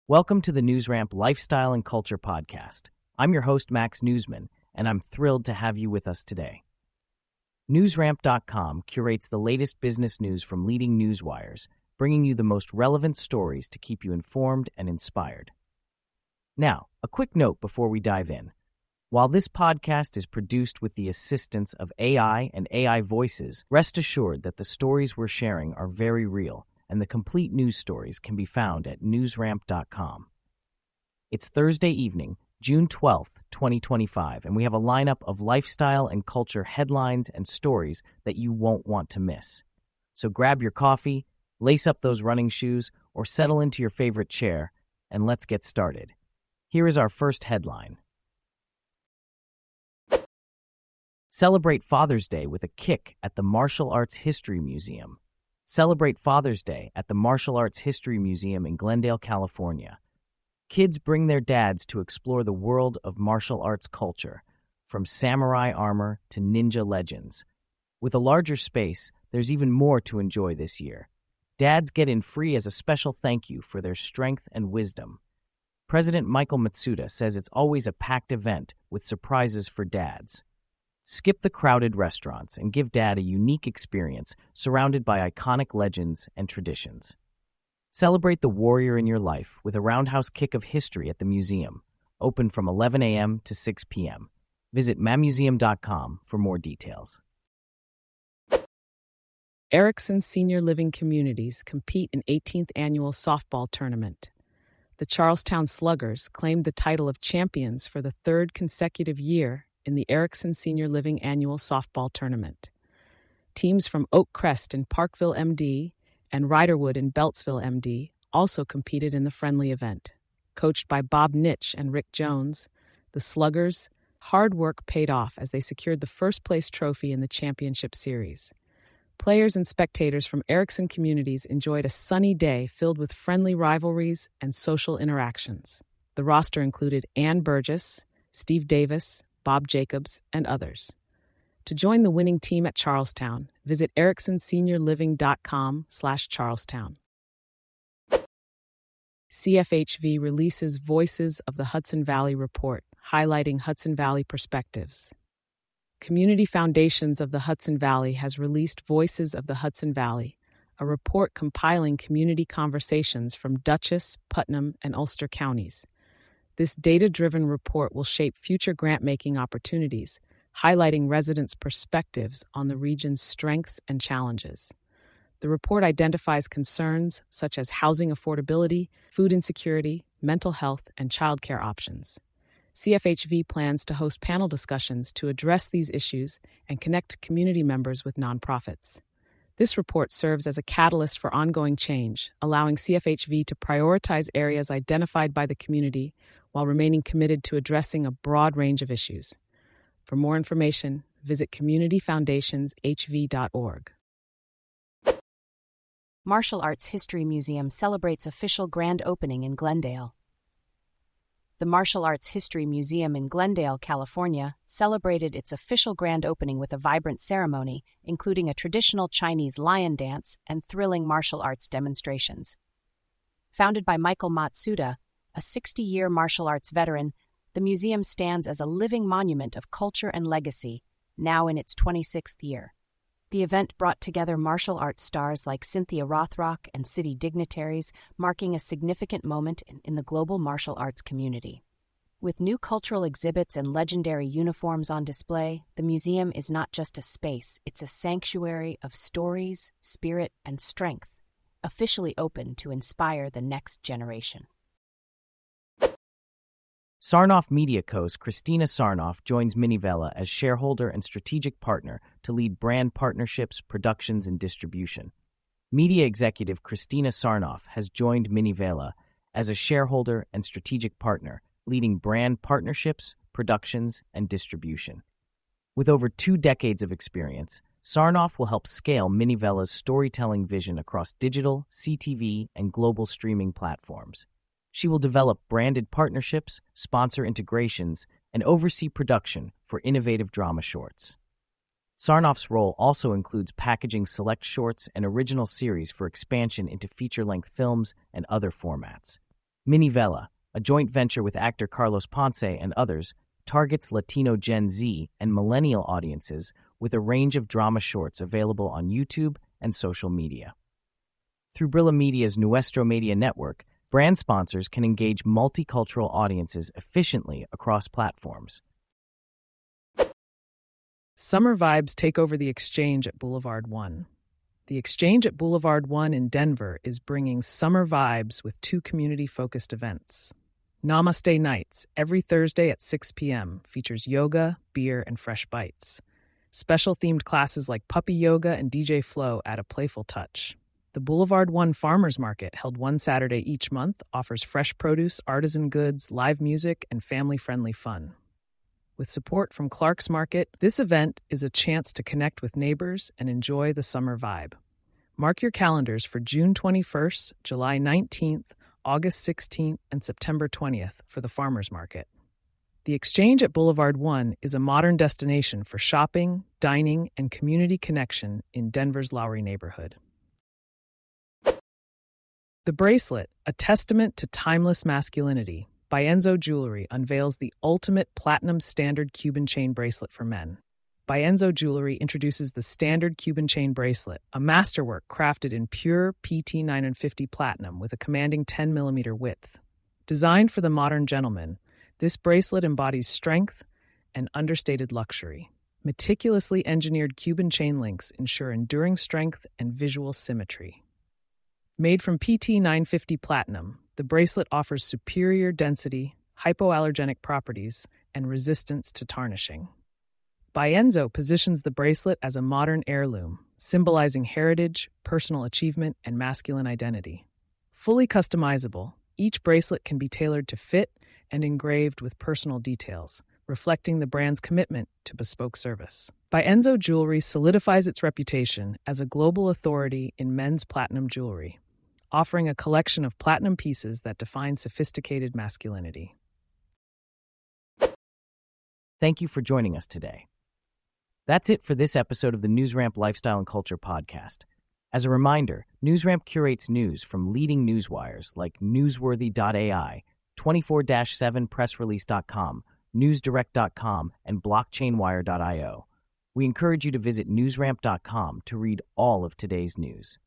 Welcome to the NewsRamp Lifestyle and Culture Podcast. I'm your host, Max Newsman, and I'm thrilled to have you with us today. NewsRamp.com curates the latest business news from leading newswires, bringing you the most relevant stories to keep you informed and inspired. Now, a quick note before we dive in. While this podcast is produced with the assistance of AI and AI voices, rest assured that the stories we're sharing are very real, and the complete news stories can be found at newsramp.com. It's Thursday evening, June 12th, 2025, and we have a lineup of lifestyle and culture headlines and stories that you won't want to miss. So grab your coffee, lace up those running shoes, or settle into your favorite chair, and let's get started. Here is our first headline. Celebrate Father's Day with a kick at the Martial Arts History Museum. Celebrate Father's Day at the Martial Arts History Museum in Glendale, California. Kids bring their dads to explore the world of martial arts culture, from samurai armor to ninja legends. With a larger space, there's even more to enjoy this year. Dads get in free as a special thank you for their strength and wisdom. President Michael Matsuda says it's always a packed event with surprises for dads. Skip the crowded restaurants and give Dad a unique experience surrounded by iconic legends and traditions. Celebrate the warrior in your life with a roundhouse kick of history at the museum, open from 11 a.m. to 6 p.m. Visit mamuseum.com for more details. Erickson Senior Living Communities compete in 18th Annual Softball Tournament. The Charlestown Sluggers claimed the title of champions for the third consecutive year in the Erickson Senior Living Annual Softball Tournament. Teams from Oak Crest in Parkville, MD, and Riderwood in Beltsville, MD, also competed in the friendly event. Coached by Bob Nitch and Rick Jones, the Sluggers' hard work paid off as they secured the first-place trophy in the championship series. Players and spectators from Erickson communities enjoyed a sunny day filled with friendly rivalries and social interactions. The roster included Ann Burgess, Steve Davis, Bob Jacobs, and others. To join the winning team at Charlestown, visit ericksonseniorliving.com/Charlestown. CFHV releases Voices of the Hudson Valley report, highlighting Hudson Valley perspectives. Community Foundations of the Hudson Valley has released Voices of the Hudson Valley, a report compiling community conversations from Dutchess, Putnam, and Ulster counties. This data-driven report will shape future grant-making opportunities, highlighting residents' perspectives on the region's strengths and challenges. The report identifies concerns such as housing affordability, food insecurity, mental health, and childcare options. CFHV plans to host panel discussions to address these issues and connect community members with nonprofits. This report serves as a catalyst for ongoing change, allowing CFHV to prioritize areas identified by the community while remaining committed to addressing a broad range of issues. For more information, visit communityfoundationshv.org. Martial Arts History Museum celebrates official grand opening in Glendale. The Martial Arts History Museum in Glendale, California, celebrated its official grand opening with a vibrant ceremony, including a traditional Chinese lion dance and thrilling martial arts demonstrations. Founded by Michael Matsuda, a 60-year martial arts veteran, the museum stands as a living monument of culture and legacy, now in its 26th year. The event brought together martial arts stars like Cynthia Rothrock and city dignitaries, marking a significant moment in the global martial arts community. With new cultural exhibits and legendary uniforms on display, the museum is not just a space, it's a sanctuary of stories, spirit, and strength, officially open to inspire the next generation. Sarnoff Media Co.'s Christina Sarnoff joins Minivela as shareholder and strategic partner to lead brand partnerships, productions, and distribution. Media executive Christina Sarnoff has joined Minivela as a shareholder and strategic partner, leading brand partnerships, productions, and distribution. With over 2 decades of experience, Sarnoff will help scale Minivela's storytelling vision across digital, CTV, and global streaming platforms. She will develop branded partnerships, sponsor integrations, and oversee production for innovative drama shorts. Sarnoff's role also includes packaging select shorts and original series for expansion into feature-length films and other formats. Minivela, a joint venture with actor Carlos Ponce and others, targets Latino Gen Z and millennial audiences with a range of drama shorts available on YouTube and social media. Through Brilla Media's Nuestro Media Network, brand sponsors can engage multicultural audiences efficiently across platforms. Summer vibes take over the Exchange at Boulevard One. The Exchange at Boulevard One in Denver is bringing summer vibes with 2 community-focused events. Namaste Nights, every Thursday at 6 p.m., features yoga, beer, and fresh bites. Special themed classes like puppy yoga and DJ Flow add a playful touch. The Boulevard One Farmers Market, held one Saturday each month, offers fresh produce, artisan goods, live music, and family-friendly fun. With support from Clark's Market, this event is a chance to connect with neighbors and enjoy the summer vibe. Mark your calendars for June 21st, July 19th, August 16th, and September 20th for the Farmers Market. The Exchange at Boulevard One is a modern destination for shopping, dining, and community connection in Denver's Lowry neighborhood. The Bracelet, a testament to timeless masculinity, Bienzo Jewelry unveils the ultimate platinum standard Cuban chain bracelet for men. Bienzo Jewelry introduces the standard Cuban chain bracelet, a masterwork crafted in pure PT 950 platinum with a commanding 10mm width. Designed for the modern gentleman, this bracelet embodies strength and understated luxury. Meticulously engineered Cuban chain links ensure enduring strength and visual symmetry. Made from PT 950 platinum, the bracelet offers superior density, hypoallergenic properties, and resistance to tarnishing. Bienzo positions the bracelet as a modern heirloom, symbolizing heritage, personal achievement, and masculine identity. Fully customizable, each bracelet can be tailored to fit and engraved with personal details, reflecting the brand's commitment to bespoke service. Bienzo Jewelry solidifies its reputation as a global authority in men's platinum jewelry, offering a collection of platinum pieces that define sophisticated masculinity. Thank you for joining us today. That's it for this episode of the NewsRamp Lifestyle and Culture podcast. As a reminder, NewsRamp curates news from leading newswires like Newsworthy.ai, 24-7pressrelease.com, NewsDirect.com, and BlockchainWire.io. We encourage you to visit newsramp.com to read all of today's news.